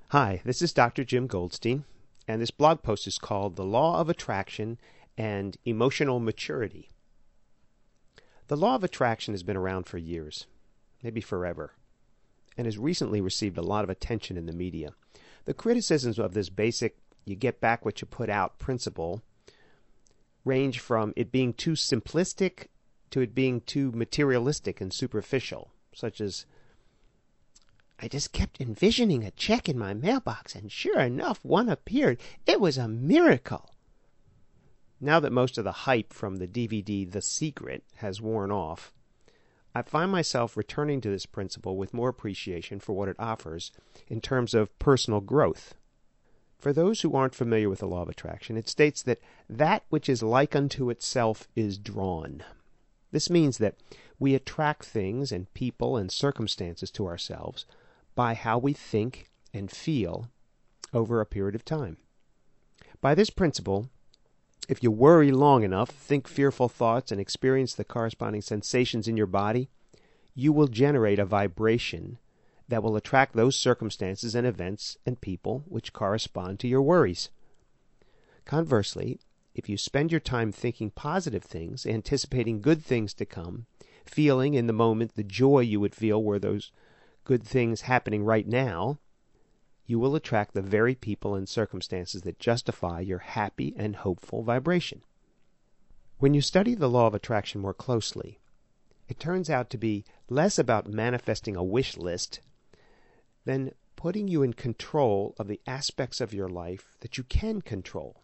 Hi, this is Dr. Jim Goldstein, and this blog post is called The Law of Attraction and Emotional Maturity. The law of attraction has been around for years, maybe forever, and has recently received a lot of attention in the media. The criticisms of this basic you get back what you put out principle range from it being too simplistic to it being too materialistic and superficial, such as, I just kept envisioning a check in my mailbox, and sure enough, one appeared. It was a miracle. Now that most of the hype from the DVD The Secret has worn off, I find myself returning to this principle with more appreciation for what it offers in terms of personal growth. For those who aren't familiar with the law of attraction, it states that which is like unto itself is drawn. This means that we attract things and people and circumstances to ourselves by how we think and feel over a period of time. By this principle, if you worry long enough, think fearful thoughts, and experience the corresponding sensations in your body, you will generate a vibration that will attract those circumstances and events and people which correspond to your worries. Conversely, if you spend your time thinking positive things, anticipating good things to come, feeling in the moment the joy you would feel were those good things happening right now, you will attract the very people and circumstances that justify your happy and hopeful vibration. When you study the law of attraction more closely, it turns out to be less about manifesting a wish list than putting you in control of the aspects of your life that you can control.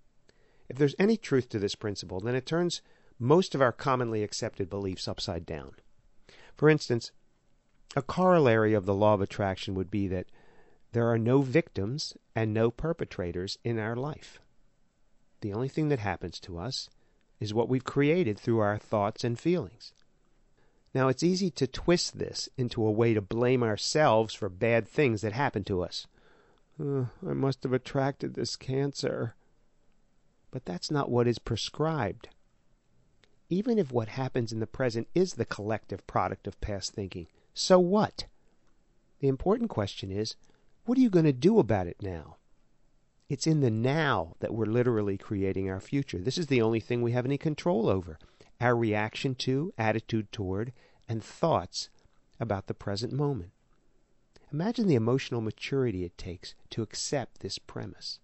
If there's any truth to this principle, then it turns most of our commonly accepted beliefs upside down. For instance, a corollary of the law of attraction would be that there are no victims and no perpetrators in our life. The only thing that happens to us is what we've created through our thoughts and feelings. Now, it's easy to twist this into a way to blame ourselves for bad things that happen to us. I must have attracted this cancer. But that's not what is prescribed. Even if what happens in the present is the collective product of past thinking, so what? The important question is, what are you going to do about it now? It's in the now that we're literally creating our future. This is the only thing we have any control over. Our reaction to, attitude toward, and thoughts about the present moment. Imagine the emotional maturity it takes to accept this premise.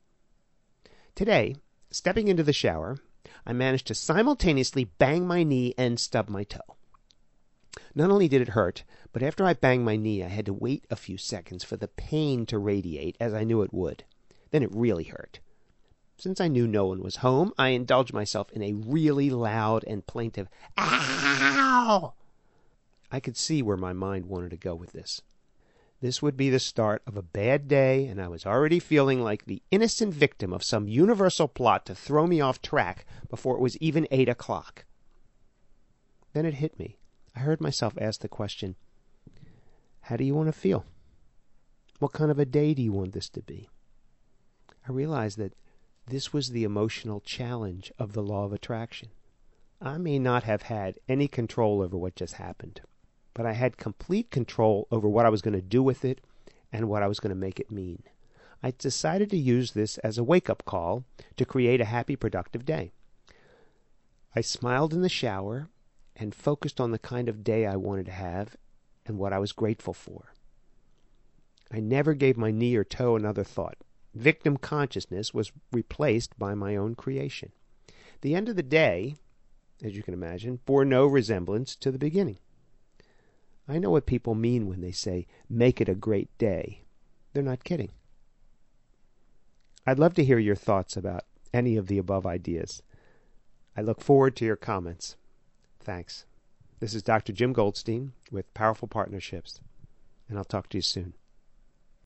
Today, stepping into the shower, I managed to simultaneously bang my knee and stub my toe. Not only did it hurt, but after I banged my knee, I had to wait a few seconds for the pain to radiate, as I knew it would. Then it really hurt. Since I knew no one was home, I indulged myself in a really loud and plaintive, "Ow!" I could see where my mind wanted to go with this. This would be the start of a bad day, and I was already feeling like the innocent victim of some universal plot to throw me off track before it was even 8 o'clock. Then it hit me. I heard myself ask the question, how do you want to feel? What kind of a day do you want this to be? I realized that this was the emotional challenge of the law of attraction. I may not have had any control over what just happened, but I had complete control over what I was going to do with it and what I was going to make it mean. I decided to use this as a wake-up call to create a happy, productive day. I smiled in the shower and focused on the kind of day I wanted to have and what I was grateful for. I never gave my knee or toe another thought. Victim consciousness was replaced by my own creation. The end of the day, as you can imagine, bore no resemblance to the beginning. I know what people mean when they say, make it a great day. They're not kidding. I'd love to hear your thoughts about any of the above ideas. I look forward to your comments. Thanks. This is Dr. Jim Goldstein with Powerful Partnerships, and I'll talk to you soon.